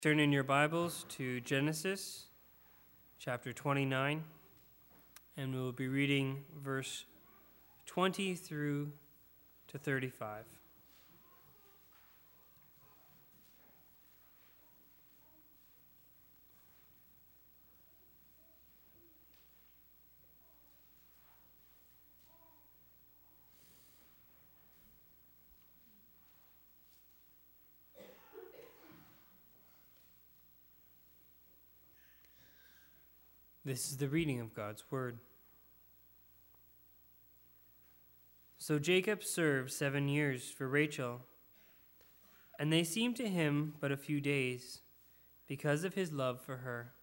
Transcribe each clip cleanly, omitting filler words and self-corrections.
Turn in your Bibles to Genesis chapter 29, and we'll be reading verse 20 through to 35. This is the reading of God's word. So Jacob served 7 years for Rachel, and they seemed to him but a few days, because of his love for her.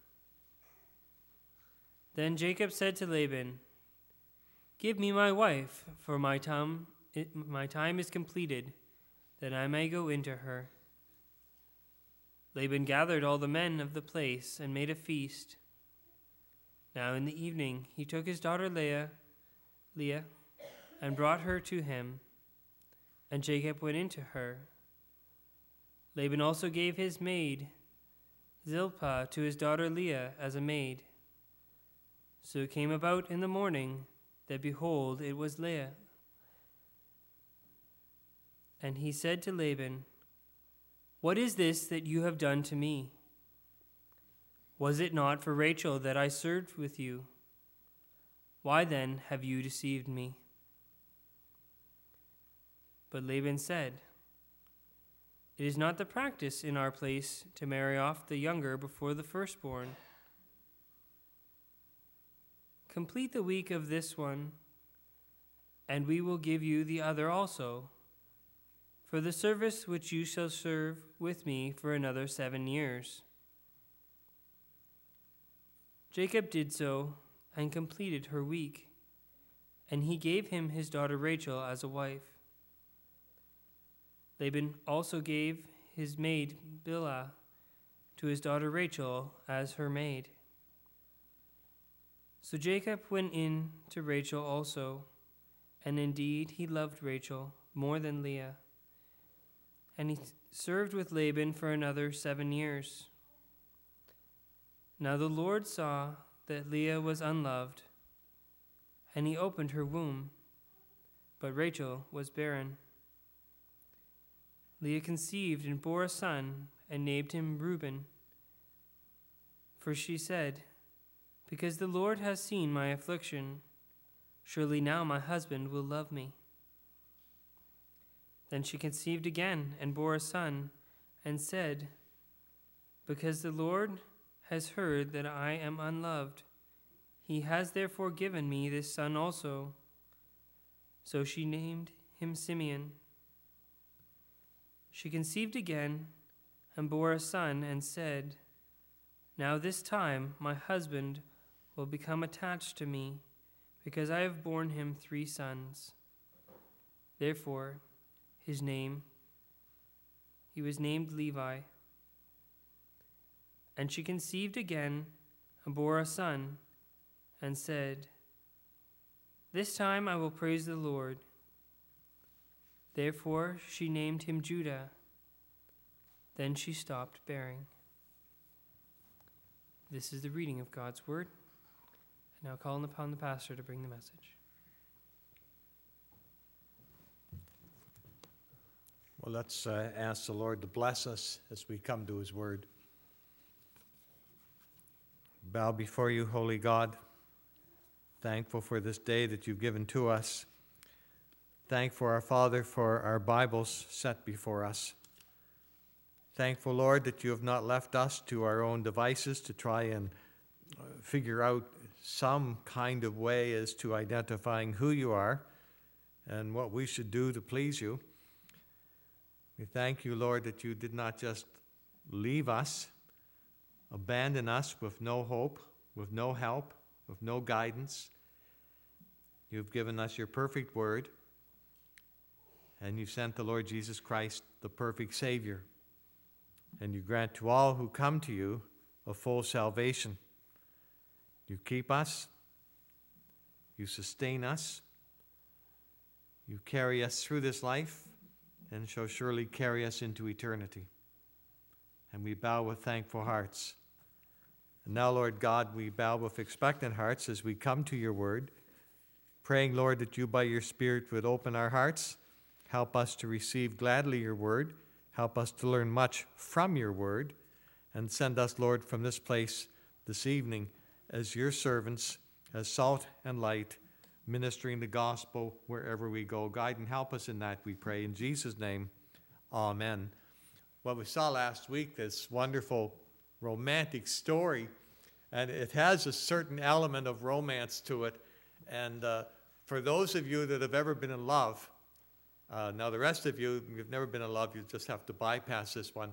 Then Jacob said to Laban, "Give me my wife, for my time is completed, that I may go into her." Laban gathered all the men of the place and made a feast. Now in the evening he took his daughter Leah, and brought her to him, and Jacob went into her. Laban also gave his maid Zilpah to his daughter Leah as a maid. So it came about in the morning that, behold, it was Leah. And he said to Laban, "What is this that you have done to me? Was it not for Rachel that I served with you? Why then have you deceived me?" But Laban said, "It is not the practice in our place to marry off the younger before the firstborn. Complete the week of this one, and we will give you the other also, for the service which you shall serve with me for another 7 years." Jacob did so and completed her week, and he gave him his daughter Rachel as a wife. Laban also gave his maid Bilhah to his daughter Rachel as her maid. So Jacob went in to Rachel also, and indeed he loved Rachel more than Leah. And he served with Laban for another 7 years. Now the Lord saw that Leah was unloved, and he opened her womb, but Rachel was barren. Leah conceived and bore a son, and named him Reuben. For she said, "Because the Lord has seen my affliction, surely now my husband will love me." Then she conceived again and bore a son, and said, "Because the Lord has heard that I am unloved, he has therefore given me this son also." So she named him Simeon. She conceived again and bore a son, and said, "Now this time my husband will become attached to me, because I have borne him 3 sons. Therefore he was named Levi. And she conceived again and bore a son, and said, "This time I will praise the Lord." Therefore she named him Judah. Then she stopped bearing. This is the reading of God's word. I now call upon the pastor to bring the message. Well, let's ask the Lord to bless us as we come to his word. Bow before you, holy God, thankful for this day that you've given to us. Thankful, our Father, for our Bibles set before us. Thankful, Lord, that you have not left us to our own devices to try and figure out some kind of way as to identifying who you are and what we should do to please you. We thank you, Lord, that you did not just leave us, abandon us with no hope, with no help, with no guidance. You've given us your perfect word, and you've sent the Lord Jesus Christ, the perfect Savior. And you grant to all who come to you a full salvation. You keep us, you sustain us, you carry us through this life, and shall surely carry us into eternity. and we bow with thankful hearts. And now, Lord God, we bow with expectant hearts as we come to your word, praying, Lord, that you by your Spirit would open our hearts, help us to receive gladly your word, help us to learn much from your word, and send us, Lord, from this place this evening as your servants, as salt and light, ministering the gospel wherever we go. Guide and help us in that, we pray. In Jesus' name, amen. Well, we saw last week this wonderful romantic story, and it has a certain element of romance to it. And for those of you that have ever been in love, now the rest of you, you've never been in love, you just have to bypass this one.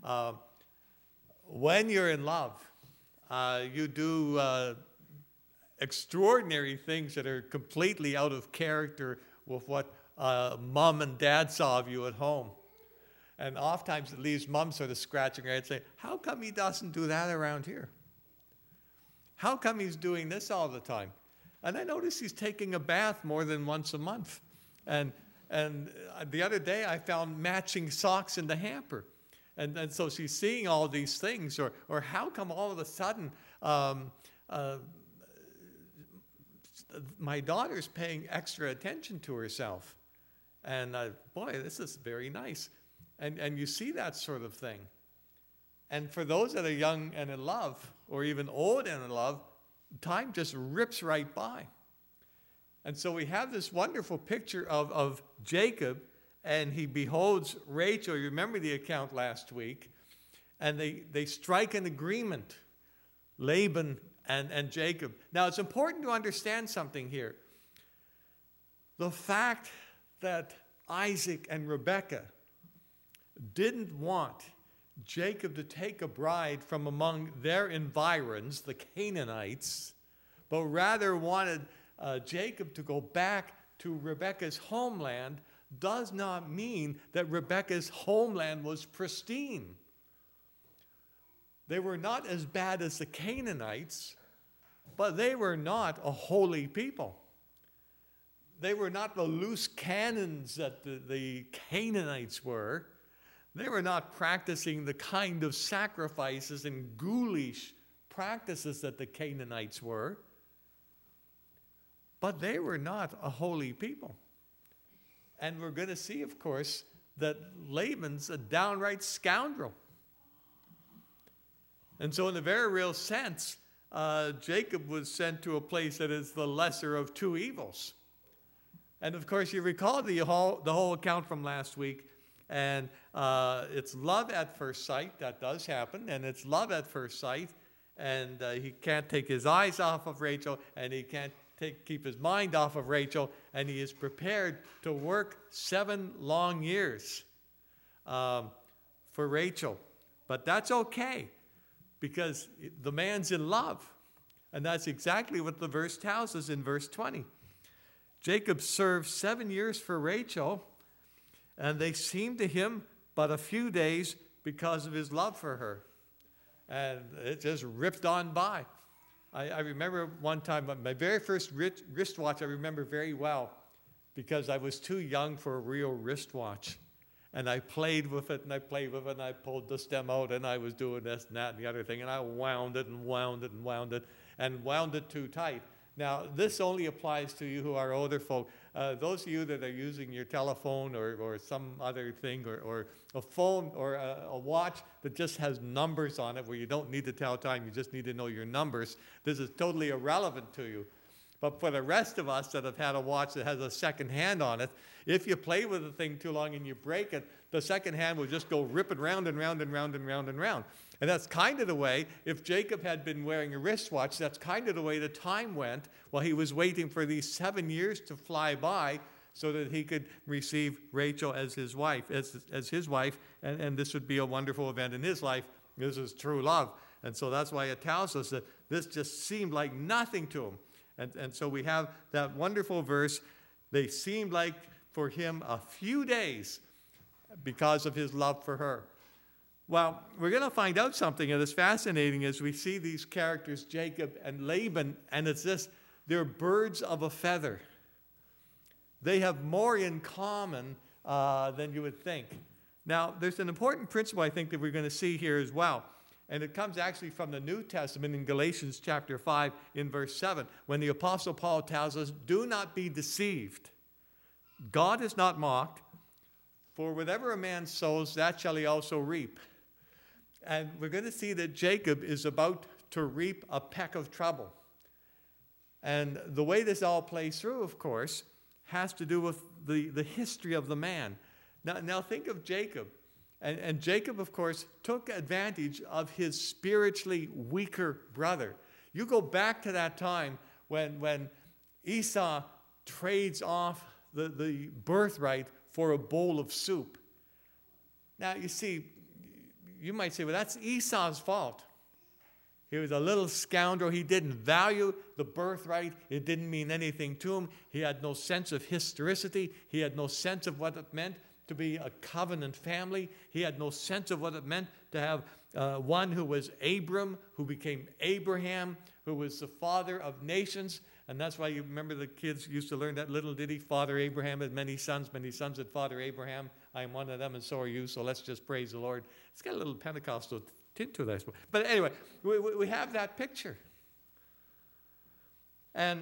When you're in love, you do extraordinary things that are completely out of character with what mom and dad saw of you at home. And oftentimes it leaves mom sort of scratching her head saying, how come he doesn't do that around here? How come he's doing this all the time? And I notice he's taking a bath more than once a month. And the other day I found matching socks in the hamper. And so she's seeing all these things. Or how come all of a sudden my daughter's paying extra attention to herself? And boy, this is very nice. And you see that sort of thing. And for those that are young and in love, or even old and in love, time just rips right by. And so we have this wonderful picture of Jacob, and he beholds Rachel. You remember the account last week. And they strike an agreement, Laban and Jacob. Now, it's important to understand something here. The fact that Isaac and Rebekah didn't want Jacob to take a bride from among their environs, the Canaanites, but rather wanted Jacob to go back to Rebekah's homeland, does not mean that Rebekah's homeland was pristine. They were not as bad as the Canaanites, but they were not a holy people. They were not the loose cannons that the Canaanites were. They were not practicing the kind of sacrifices and ghoulish practices that the Canaanites were. But they were not a holy people. And we're going to see, of course, that Laban's a downright scoundrel. And so in a very real sense, Jacob was sent to a place that is the lesser of two evils. And of course, you recall the whole account from last week. And it's love at first sight. That does happen. And it's love at first sight. And he can't take his eyes off of Rachel. And he can't keep his mind off of Rachel. And he is prepared to work 7 long years for Rachel. But that's okay, because the man's in love. And that's exactly what the verse tells us in verse 20. Jacob served 7 years for Rachel, and they seemed to him but a few days because of his love for her. And it just ripped on by. I remember one time, my very first wristwatch I remember very well, because I was too young for a real wristwatch. And I played with it, and I played with it, and I pulled the stem out, and I was doing this and that and the other thing, and I wound it and wound it and wound it, and wound it too tight. Now, this only applies to you who are older folk. Those of you that are using your telephone or some other thing, or a phone or a watch that just has numbers on it where you don't need to tell time, you just need to know your numbers, this is totally irrelevant to you. But for the rest of us that have had a watch that has a second hand on it, if you play with the thing too long and you break it, the second hand will just go ripping round and round and round and round and round. And that's kind of the way, if Jacob had been wearing a wristwatch, that's kind of the way the time went while he was waiting for these 7 years to fly by so that he could receive Rachel as his wife, and this would be a wonderful event in his life. This is true love. And so that's why it tells us that this just seemed like nothing to him. And so we have that wonderful verse, they seemed like for him a few days because of his love for her. Well, we're going to find out something that is fascinating as we see these characters, Jacob and Laban, and it's this, they're birds of a feather. They have more in common than you would think. Now, there's an important principle I think that we're going to see here as well. And it comes actually from the New Testament in Galatians chapter 5 in verse 7, when the Apostle Paul tells us, do not be deceived. God is not mocked, for whatever a man sows, that shall he also reap. And we're going to see that Jacob is about to reap a peck of trouble. And the way this all plays through, of course, has to do with the history of the man. Now think of Jacob. And Jacob, of course, took advantage of his spiritually weaker brother. You go back to that time when Esau trades off the birthright for a bowl of soup. Now, you see, you might say, well, that's Esau's fault. He was a little scoundrel. He didn't value the birthright. It didn't mean anything to him. He had no sense of historicity. He had no sense of what it meant to be a covenant family. He had no sense of what it meant to have one who was Abram, who became Abraham, who was the father of nations. And that's why you remember the kids used to learn that little ditty, Father Abraham had many sons had Father Abraham. I am one of them and so are you, so let's just praise the Lord. It's got a little Pentecostal tint to it, I suppose. But anyway, we have that picture. And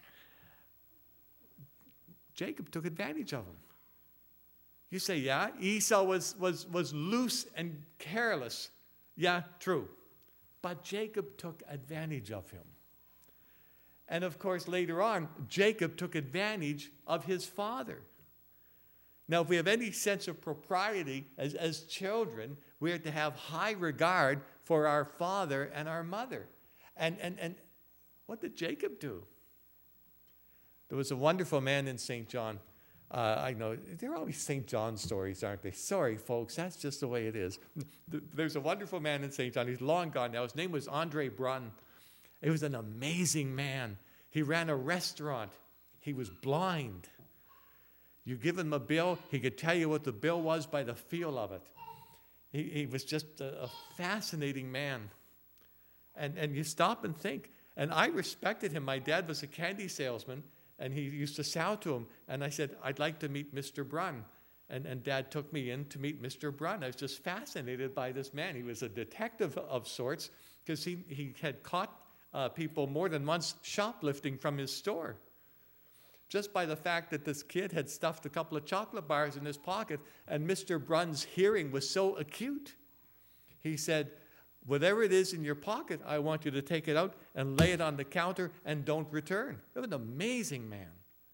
Jacob took advantage of him. You say, yeah, Esau was loose and careless. Yeah, true. But Jacob took advantage of him. And of course, later on, Jacob took advantage of his father. Now, if we have any sense of propriety as children, we are to have high regard for our father and our mother. And what did Jacob do? There was a wonderful man in St. John. I know, they're always St. John stories, aren't they? Sorry, folks, that's just the way it is. There's a wonderful man in St. John. He's long gone now. His name was Andre Brunn. He was an amazing man. He ran a restaurant. He was blind. You give him a bill, he could tell you what the bill was by the feel of it. He was just a fascinating man. And you stop and think. And I respected him. My dad was a candy salesman, and he used to sow to him. And I said, I'd like to meet Mr. Brunn. And Dad took me in to meet Mr. Brunn. I was just fascinated by this man. He was a detective of sorts because he had caught people more than once shoplifting from his store. Just by the fact that this kid had stuffed a couple of chocolate bars in his pocket, and Mr. Brunn's hearing was so acute. He said, whatever it is in your pocket, I want you to take it out and lay it on the counter and don't return. It was an amazing man.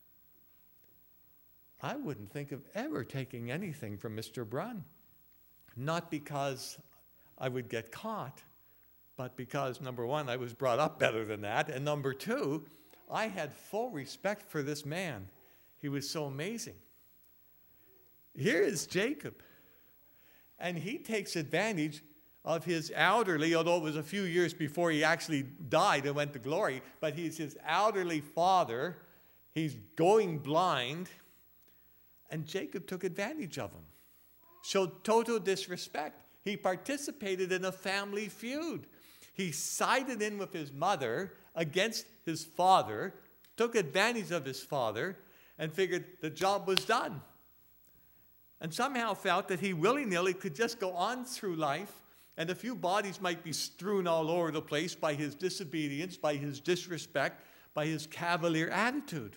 I wouldn't think of ever taking anything from Mr. Brunn. Not because I would get caught, but because, number one, I was brought up better than that, and number two, I had full respect for this man. He was so amazing. Here is Jacob, and he takes advantage of his elderly, although it was a few years before he actually died and went to glory, but he's his elderly father. He's going blind, and Jacob took advantage of him, showed total disrespect. He participated in a family feud. He sided in with his mother against his father, took advantage of his father, and figured the job was done. And somehow felt that he willy-nilly could just go on through life, and a few bodies might be strewn all over the place by his disobedience, by his disrespect, by his cavalier attitude.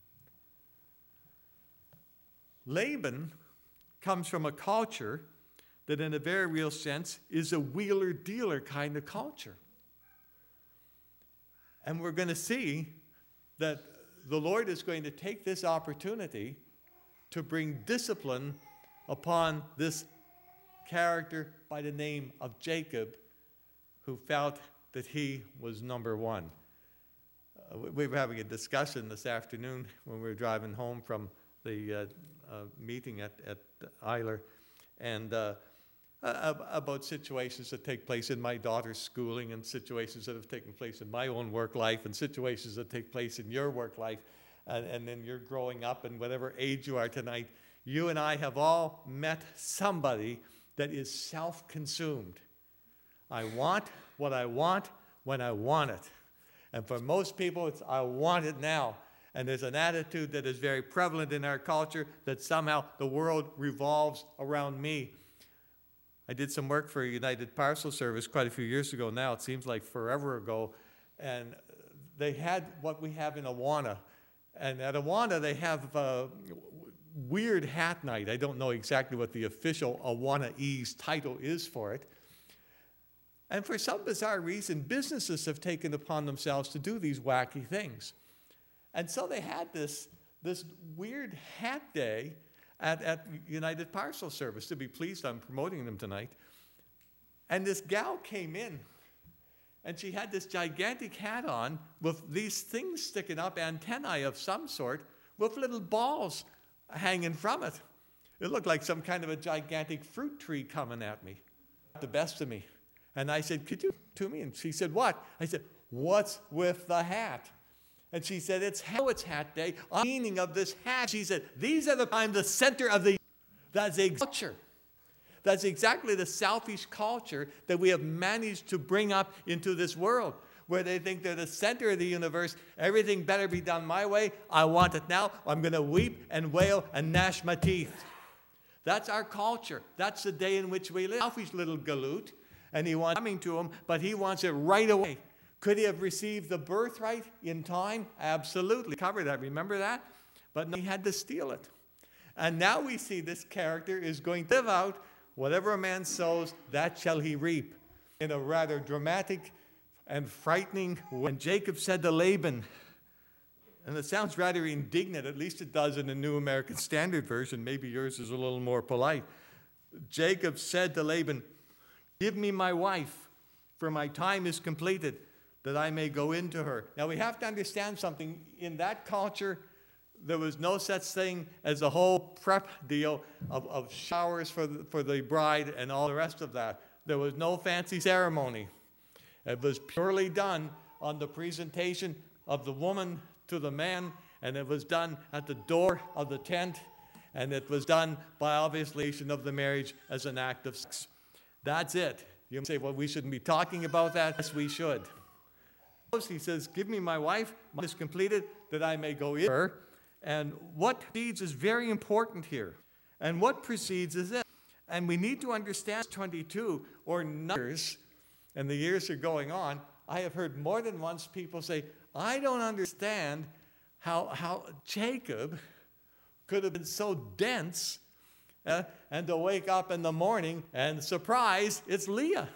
Laban comes from a culture that in a very real sense is a wheeler-dealer kind of culture. And we're going to see that the Lord is going to take this opportunity to bring discipline upon this character by the name of Jacob, who felt that he was number one. We were having a discussion this afternoon when we were driving home from the meeting at Eiler, and about situations that take place in my daughter's schooling and situations that have taken place in my own work life and situations that take place in your work life and then you're growing up and whatever age you are tonight, you and I have all met somebody that is self-consumed. I want what I want when I want it. And for most people, it's I want it now. And there's an attitude that is very prevalent in our culture that somehow the world revolves around me. I did some work for a United Parcel Service quite a few years ago now. It seems like forever ago. And they had what we have in Awana. And at Awana, they have weird hat night. I don't know exactly what the official Awana-ese title is for it. And for some bizarre reason, businesses have taken upon themselves to do these wacky things. And so they had this weird hat day at United Parcel Service. To be pleased, I'm promoting them tonight. And this gal came in, and she had this gigantic hat on with these things sticking up, antennae of some sort, with little balls hanging from it. It looked like some kind of a gigantic fruit tree coming at me. The best of me. And I said, could you to me? And she said, what? I said, what's with the hat? And she said, it's hat day. The meaning of this hat. She said, these are I'm the center of the, that's the culture. That's exactly the selfish culture that we have managed to bring up into this world, where they think they're the center of the universe. Everything better be done my way. I want it now. I'm going to weep and wail and gnash my teeth. That's our culture. That's the day in which we live. Selfish little galoot, and he wants coming to him, but he wants it right away. Could he have received the birthright in time? Absolutely. Cover that. Remember that? But no, he had to steal it. And now we see this character is going to live out whatever a man sows, that shall he reap. In a rather dramatic and frightening way. And Jacob said to Laban, and it sounds rather indignant, at least it does in the New American Standard Version. Maybe yours is a little more polite. Jacob said to Laban, give me my wife, for my time is completed, that I may go into her. Now we have to understand something. In that culture, there was no such thing as a whole prep deal of showers for the bride and all the rest of that. There was no fancy ceremony. It was purely done on the presentation of the woman to the man, and it was done at the door of the tent, and it was done by obviously of the marriage as an act of sex. That's it. You say, well, we shouldn't be talking about that. Yes, we should. He says, give me my wife, mine is completed, that I may go in her. And what precedes is very important here. And what precedes is this. And we need to understand 22 or numbers, and the years are going on. I have heard more than once people say, I don't understand how Jacob could have been so dense and to wake up in the morning and surprise, it's Leah.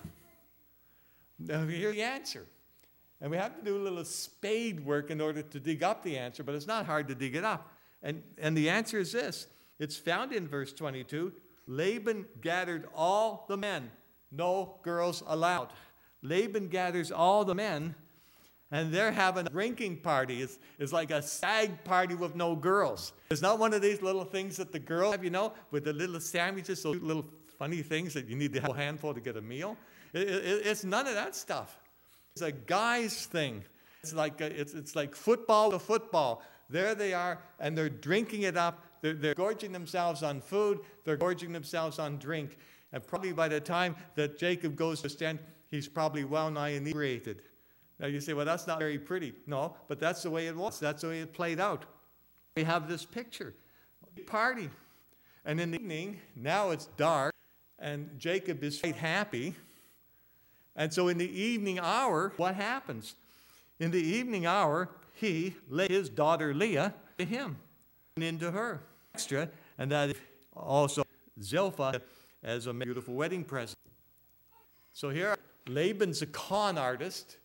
Now here's the answer. And we have to do a little spade work in order to dig up the answer, but it's not hard to dig it up. And the answer is this. It's found in verse 22. Laban gathered all the men, no girls allowed. Laban gathers all the men, and they're having a drinking party. It's like a stag party with no girls. It's not one of these little things that the girls have, you know, with the little sandwiches, those little funny things that you need to have a handful to get a meal. It's none of that stuff. It's a guy's thing. It's like football to football. There they are, and they're drinking it up. They're gorging themselves on food. They're gorging themselves on drink. And probably by the time that Jacob goes to stand, he's probably well nigh inebriated. Now you say, well, that's not very pretty. No, but that's the way it was. That's the way it played out. We have this picture. Party. And in the evening, now it's dark, and Jacob is quite happy. And so in the evening hour, what happens? In the evening hour, he laid his daughter Leah to him and into her. Extra, and that also Zilpah as a beautiful wedding present. So here, Laban's a con artist,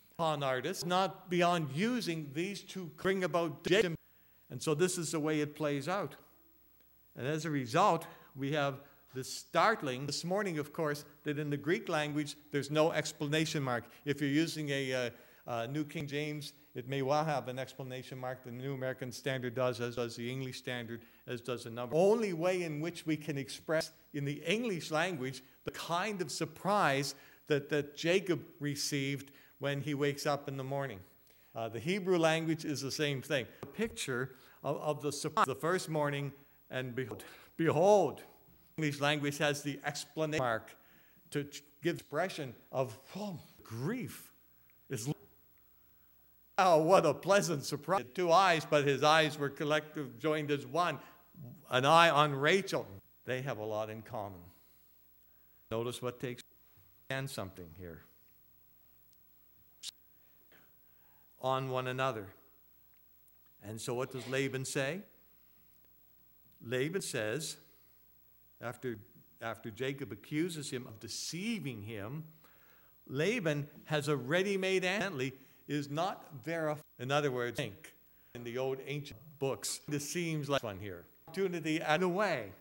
not beyond using these to bring about Jacob. And so this is the way it plays out. And as a result, we have the startling, this morning, of course, that in the Greek language, there's no exclamation mark. If you're using a New King James, it may well have an exclamation mark. The New American Standard does, as does the English Standard, as does a number. Only way in which we can express in the English language the kind of surprise that Jacob received when he wakes up in the morning. The Hebrew language is the same thing. A picture of the surprise, the first morning, and behold. English language has the explanation mark to give expression of grief. Oh, what a pleasant surprise. He had two eyes, but his eyes were collective, joined as one. An eye on Rachel. They have a lot in common. Notice what takes and something here. On one another. And so what does Laban say? Laban says, after Jacob accuses him of deceiving him, Laban has a ready-made answer, is not verified. In other words, think in the old ancient books, this seems like one here. Opportunity and away.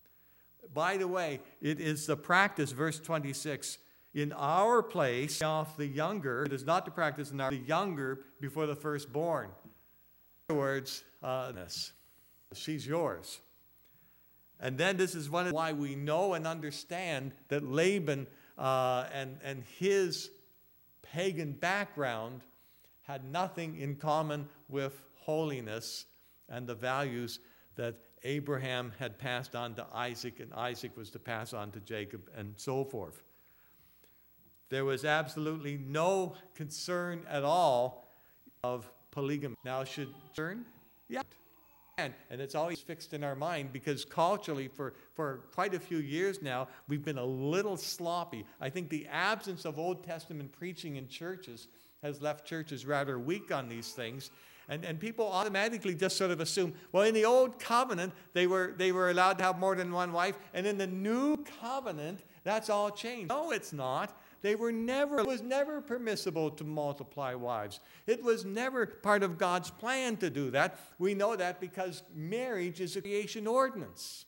By the way, it is the practice, verse 26, in our place, off the younger, it is not the practice in the younger before the firstborn. In other words, she's yours. And then this is one of why we know and understand that Laban and his pagan background had nothing in common with holiness and the values that Abraham had passed on to Isaac, and Isaac was to pass on to Jacob, and so forth. There was absolutely no concern at all of polygamy. Now, should turn? Yeah. And it's always fixed in our mind because culturally, for quite a few years now, we've been a little sloppy. I think the absence of Old Testament preaching in churches has left churches rather weak on these things. And people automatically just sort of assume, well, in the Old Covenant, they were allowed to have more than one wife, and in the New Covenant, that's all changed. No, it's not. It was never permissible to multiply wives. It was never part of God's plan to do that. We know that because marriage is a creation ordinance.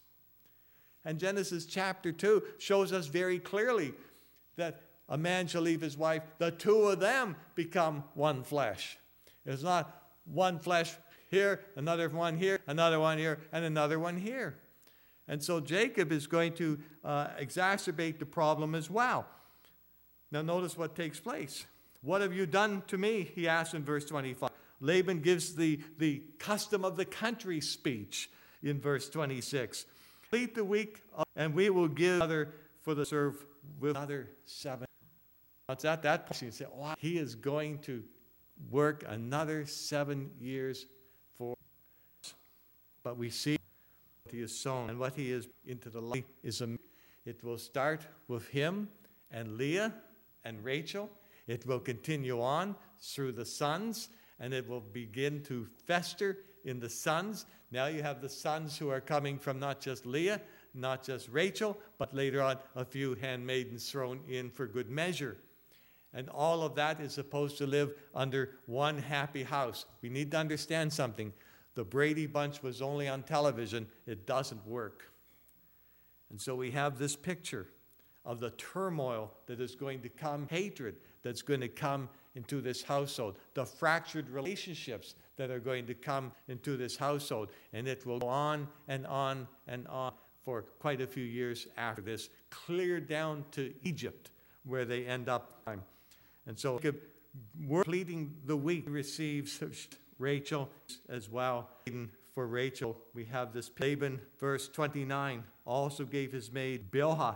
And Genesis chapter 2 shows us very clearly that a man shall leave his wife, the two of them become one flesh. It's not one flesh here, another one here, another one here, and another one here. And so Jacob is going to exacerbate the problem as well. Now notice what takes place. What have you done to me? He asks in verse 25. Laban gives the custom of the country speech in verse 26. Complete the week, and we will give other for the serve with another 7. It's at that point you say, wow, he is going to work another 7 years for us. But we see what he has sown and what he is into the light is it will start with him and Leah and Rachel. It will continue on through the sons, and it will begin to fester in the sons. Now you have the sons who are coming from not just Leah, not just Rachel, but later on a few handmaidens thrown in for good measure. And all of that is supposed to live under one happy house. We need to understand something. The Brady Bunch was only on television. It doesn't work. And so we have this picture of the turmoil that is going to come, hatred that's going to come into this household, the fractured relationships that are going to come into this household. And it will go on and on and on for quite a few years after this, clear down to Egypt, where they end up. And so we're completing the week, receives Rachel as well. For Rachel, we have this Laban, verse 29, also gave his maid Bilhah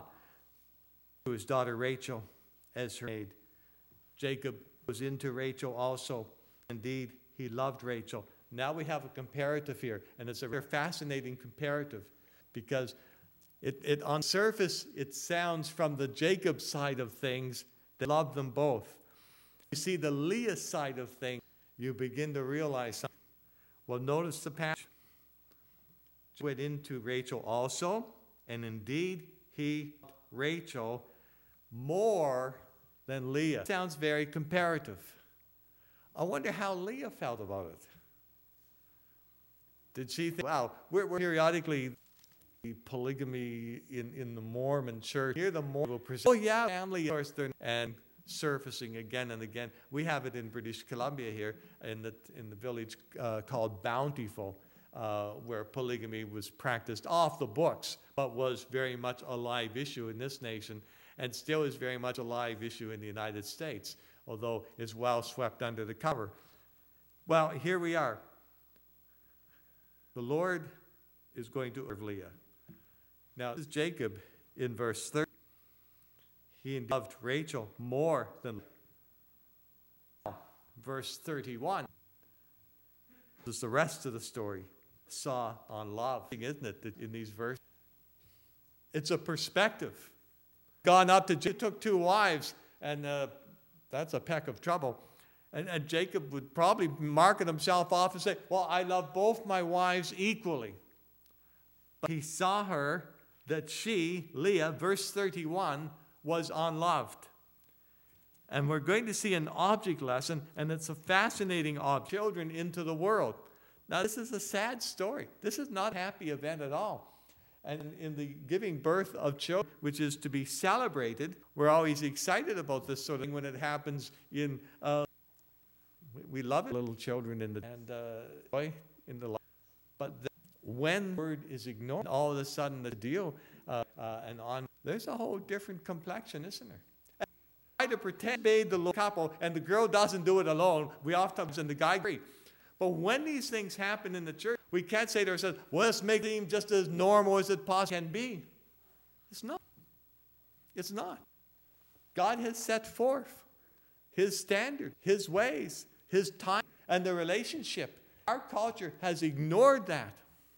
to his daughter Rachel as her maid. Jacob was into Rachel also. Indeed, he loved Rachel. Now we have a comparative here, and it's a very fascinating comparative because it on surface, it sounds from the Jacob side of things, they love them both. You see the Leah side of things, you begin to realize something. Well, notice the passage. He went into Rachel also, and indeed he loved Rachel more than Leah. It sounds very comparative. I wonder how Leah felt about it. Did she think, wow, we're periodically polygamy in the Mormon church. Here the Mormon will present, oh yeah, family, of course, and surfacing again and again. We have it in British Columbia here in the village called Bountiful, where polygamy was practiced off the books, but was very much a live issue in this nation, and still is very much a live issue in the United States, although it's well swept under the cover. Well, here we are. The Lord is going to serve Leah. Now, this is Jacob in verse 30. He loved Rachel more than Leah. verse 31. This is the rest of the story. Saw on love, isn't it, in these verses? It's a perspective. Gone up to Jacob, took 2 wives, and that's a peck of trouble. And Jacob would probably market himself off and say, well, I love both my wives equally. But he saw her that she, Leah, verse 31, was unloved. And we're going to see an object lesson, and it's a fascinating object. Children into the world. Now, this is a sad story. This is not a happy event at all. And in the giving birth of children, which is to be celebrated, we're always excited about this sort of thing when it happens in, we love it, little children in the, and joy in the life. But when the word is ignored, all of a sudden the deal, and on, there's a whole different complexion, isn't there? And try to pretend they the little couple, and the girl doesn't do it alone. We oftentimes, and the guy agrees. But when these things happen in the church, we can't say to ourselves, well, let's make it just as normal as it possibly can be. It's not. It's not. God has set forth His standard, His ways, His time, and the relationship. Our culture has ignored that.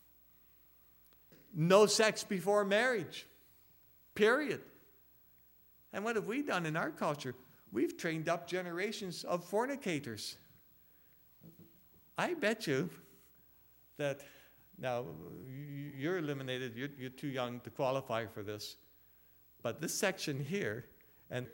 No sex before marriage. Period. And what have we done in our culture? We've trained up generations of fornicators. I bet you that, now, you're eliminated, you're too young to qualify for this, but this section here, and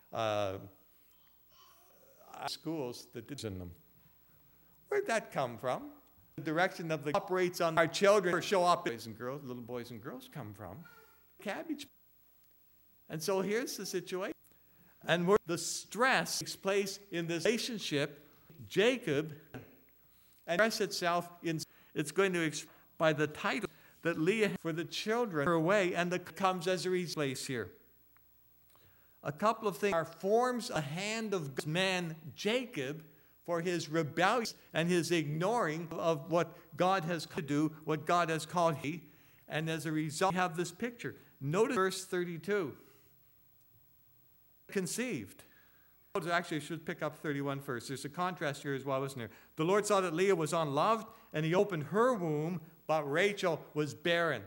schools that did in them, where'd that come from? The direction of the operates on our children show up, boys and girls, little boys and girls come from. Cabbage. And so here's the situation. And where the stress takes place in this relationship, Jacob, and stress itself in, it's going to by the title that Leah for the children her away, and that comes as a place here. A couple of things are forms a hand of God's man Jacob for his rebellion and his ignoring of what God has to do, what God has called he, and as a result we have this picture. Notice verse 32. Conceived. Actually, I should pick up 31 first. There's a contrast here as well, isn't there? The Lord saw that Leah was unloved, and He opened her womb, but Rachel was barren.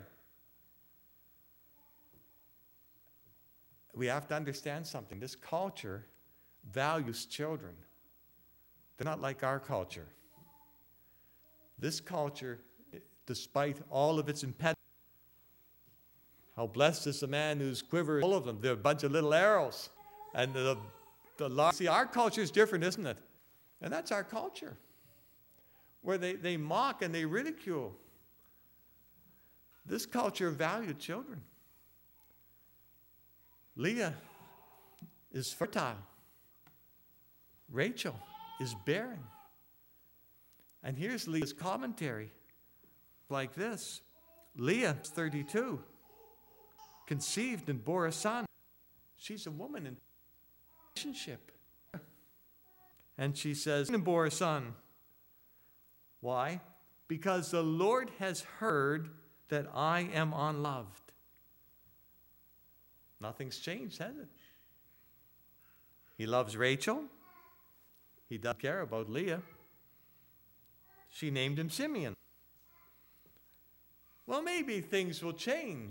We have to understand something. This culture values children. They're not like our culture. This culture, despite all of its impediments, how blessed is the man whose quiver is full of them. They're a bunch of little arrows. And see, our culture is different, isn't it? And that's our culture, where they mock and they ridicule. This culture valued children. Leah is fertile. Rachel is barren. And here's Leah's commentary, like this. Leah, 32, conceived and bore a son. She's a woman in relationship. And she says, and bore a son. Why? Because the Lord has heard that I am unloved. Nothing's changed, has it? He loves Rachel. He doesn't care about Leah. She named him Simeon. Well, maybe things will change.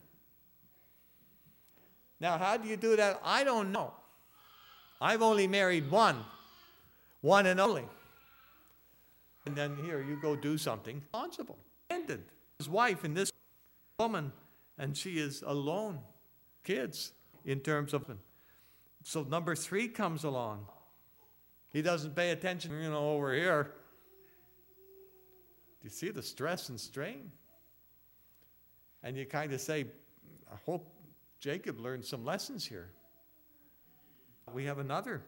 Now, how do you do that? I don't know. I've only married one and only. And then here, you go do something responsible. Ended. His wife and this woman, and she is alone. Kids, in terms of. So number 3 comes along. He doesn't pay attention, over here. Do you see the stress and strain? And you kind of say, I hope Jacob learned some lessons here. We have another.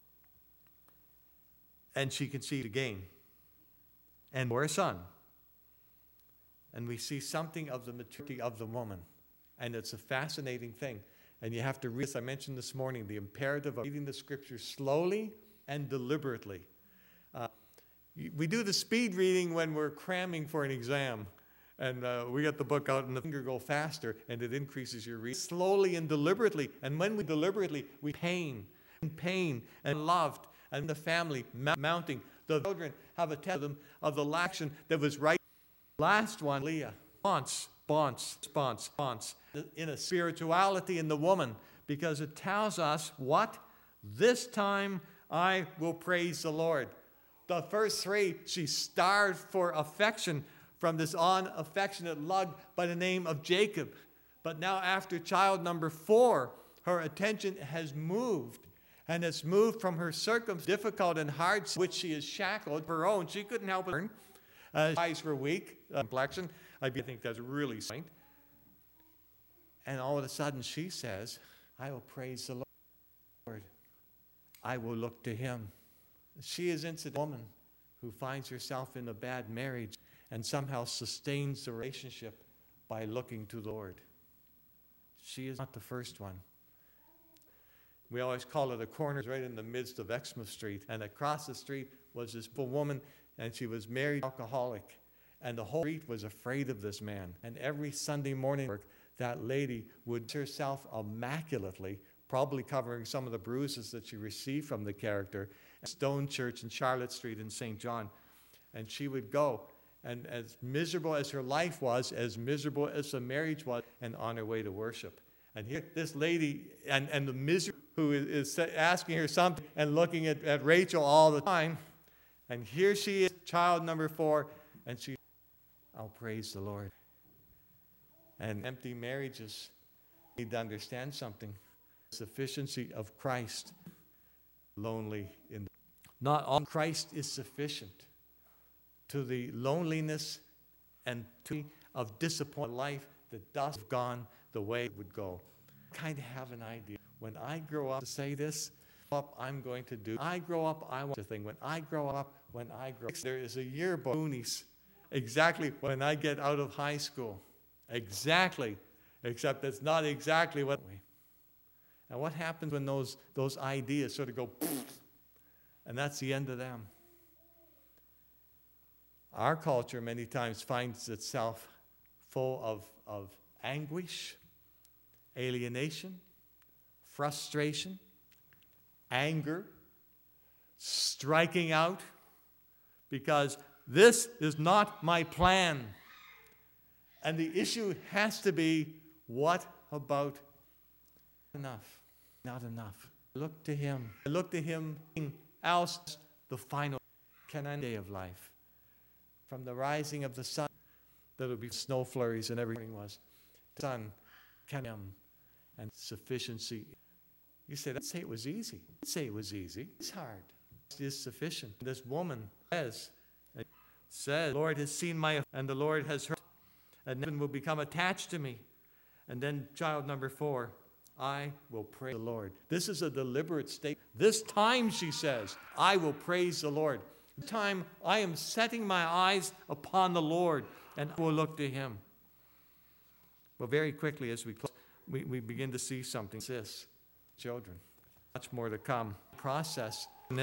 And she conceived again and bore a son. And we see something of the maturity of the woman. And it's a fascinating thing. And you have to read, as I mentioned this morning, the imperative of reading the Scriptures slowly and deliberately. We do the speed reading when we're cramming for an exam. And we get the book out and the finger go faster, and it increases your reading. Slowly and deliberately. And when we deliberately, we pain and loved. and the family mounting. The children have a test of them of the action that was right. Last one, Leah. Response. In a spirituality in the woman, because it tells us what? This time I will praise the Lord. The first three, she starved for affection from this unaffectionate lug by the name of Jacob. But now after child number 4, her attention has moved. And it's moved from her difficult and hard, which she is shackled her own. She couldn't help it. Eyes were weak, complexion. I think that's really sweet. And all of a sudden she says, I will praise the Lord. I will look to him. She is a woman who finds herself in a bad marriage and somehow sustains the relationship by looking to the Lord. She is not the first one. We always call it a corner right in the midst of Exmouth Street. And across the street was this woman, and she was married, alcoholic. And the whole street was afraid of this man. And every Sunday morning, that lady would herself immaculately, probably covering some of the bruises that she received from the character, at Stone Church in Charlotte Street in St. John. And she would go, and as miserable as her life was, as miserable as the marriage was, and on her way to worship. And here, this lady, and the misery who is asking her something and looking at Rachel all the time. And here she is, child number 4, and she, I'll praise the Lord. And empty marriages need to understand something. The sufficiency of Christ, lonely in the, not all Christ is sufficient to the loneliness and to of disappointed life that does have gone the way it would go. I kind of have an idea. When I grow up to say this, I'm going to do. I grow up, I want to think. When I grow up, there is a yearbook. Exactly when I get out of high school. Exactly. Except it's not exactly what we. And what happens when those ideas sort of go, and that's the end of them? Our culture many times finds itself full of anguish, alienation, frustration, anger, striking out, because this is not my plan. And the issue has to be, what about enough? Not enough. Look to him. Look to him. Else, the final day of life. From the rising of the sun, there will be snow flurries, and everything was. The sun, and sufficiency. You say, let's say it was easy. Let's say it was easy. It's hard. It is sufficient. This woman says, the Lord has seen my, and the Lord has heard, and heaven will become attached to me. And then child number 4, I will praise the Lord. This is a deliberate statement. This time, she says, I will praise the Lord. This time, I am setting my eyes upon the Lord, and I will look to him. Well, very quickly as we close, we begin to see something. This, children, much more to come. Process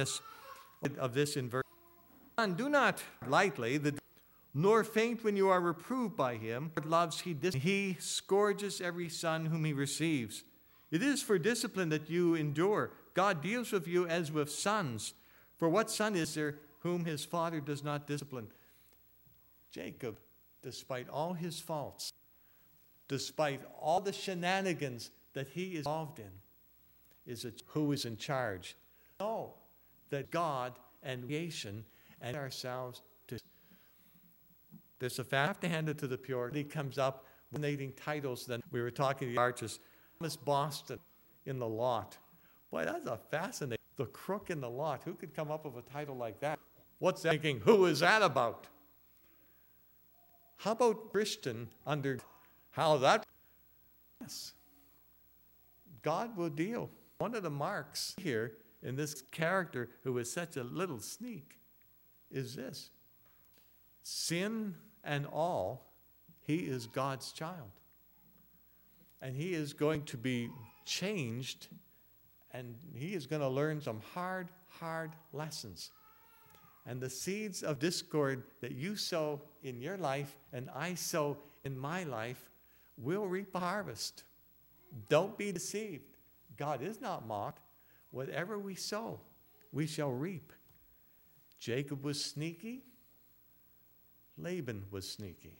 of this in verse. And do not lightly, nor faint when you are reproved by him. Loves he scourges every son whom he receives. It is for discipline that you endure. God deals with you as with sons. For what son is there whom his father does not discipline? Jacob, despite all his faults, despite all the shenanigans that he is involved in, who is in charge. Know that God and creation and ourselves to. There's a fact. I have to hand it to the pure. He comes up with nating titles. Then we were talking to the arches. Thomas Boston in the lot. Boy, that's a fascinating. The crook in the lot. Who could come up with a title like that? What's that thinking? Who is that about? How about Christian under? How that? Yes. God will deal. One of the marks here in this character who is such a little sneak is this. Sin and all, he is God's child. And he is going to be changed, and he is going to learn some hard lessons. And the seeds of discord that you sow in your life and I sow in my life will reap a harvest. Don't be deceived. God is not mocked. Whatever we sow, we shall reap. Jacob was sneaky. Laban was sneaky.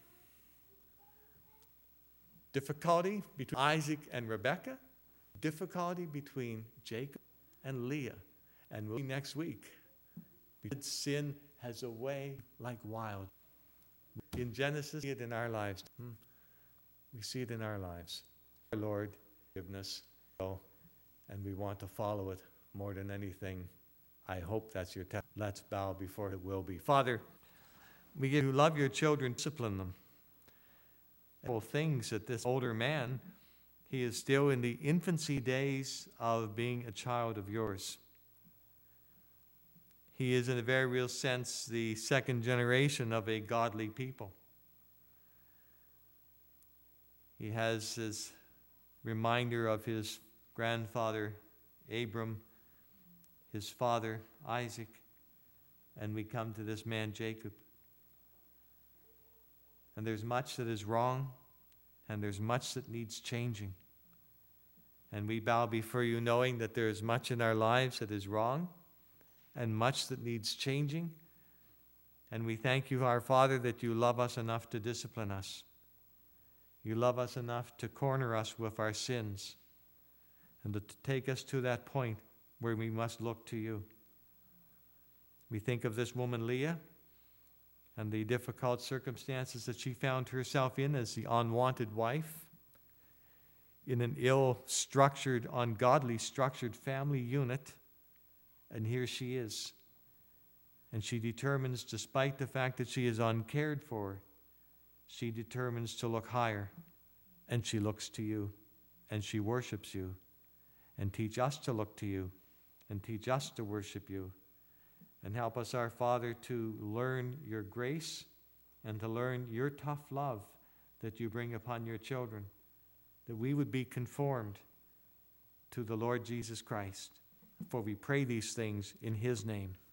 Difficulty between Isaac and Rebekah. Difficulty between Jacob and Leah. And we'll see next week. Because sin has a way like wild. In Genesis, we see it in our lives. We see it in our lives. Our Lord, forgiveness, and we want to follow it more than anything. I hope that's your test. Let's bow before it will be. Father, we give you love your children, discipline them. Things that this older man, he is still in the infancy days of being a child of yours. He is, in a very real sense, the second generation of a godly people. He has his reminder of his grandfather, Abram, his father, Isaac, and we come to this man, Jacob. And there's much that is wrong, and there's much that needs changing. And we bow before you knowing that there is much in our lives that is wrong, and much that needs changing. And we thank you, our Father, that you love us enough to discipline us. You love us enough to corner us with our sins, and to take us to that point where we must look to you. We think of this woman, Leah, and the difficult circumstances that she found herself in as the unwanted wife in an ill-structured, ungodly structured family unit. And here she is. And she determines, despite the fact that she is uncared for, she determines to look higher. And she looks to you. And she worships you. And teach us to look to you. And teach us to worship you. And help us, our Father, to learn your grace and to learn your tough love that you bring upon your children, that we would be conformed to the Lord Jesus Christ. For we pray these things in his name.